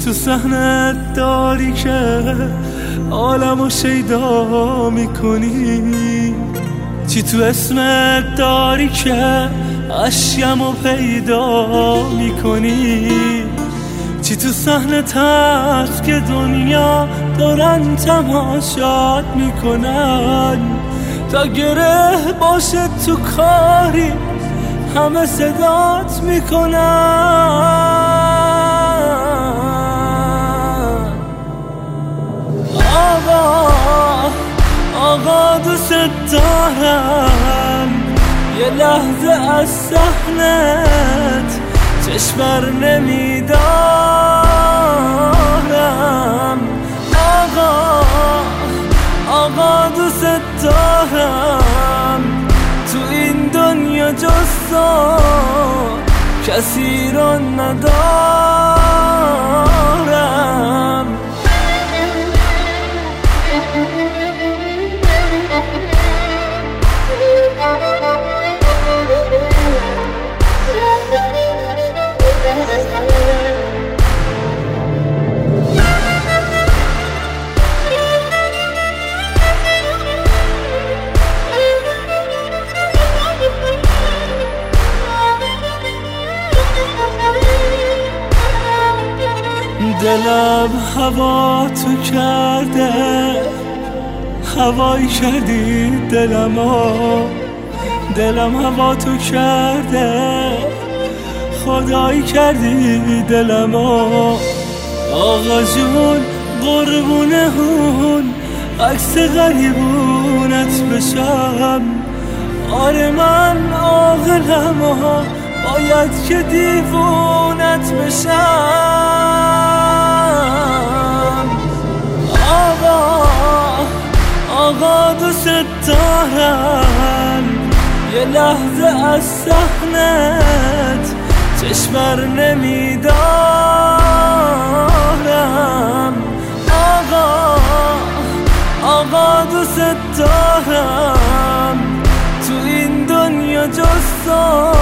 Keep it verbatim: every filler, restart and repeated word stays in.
تو صحنت داری که عالمو شیدا میکنی؟ چی تو اسمت داری که اشکمو پیدا میکنی؟ چی تو صحنت هست که دنیا دارن تماشات میکنن؟ تا گره باشه تو کاری همه صدات میکنن. آقا آقا دوست دارم، یه لحظه از صحنت چشم بر نمیدارم. آقا آقا دوست دارم، تو این دنیا جز تو کسی رو ندارم. دلم هوا تو کرده، هوایی کردی دلمو. دلم هوا تو کرده، خدایی کردی دلمو. آقا جون قربونه هون عکس غریبونت بشم. آره من عاقلم و باید که دیوونت بشم. آقا آقا دوست دارم، یه لحظه از صحنت چشم بر نمیدارم. آقا آقا دوست دارم، تو این دنیا جز تو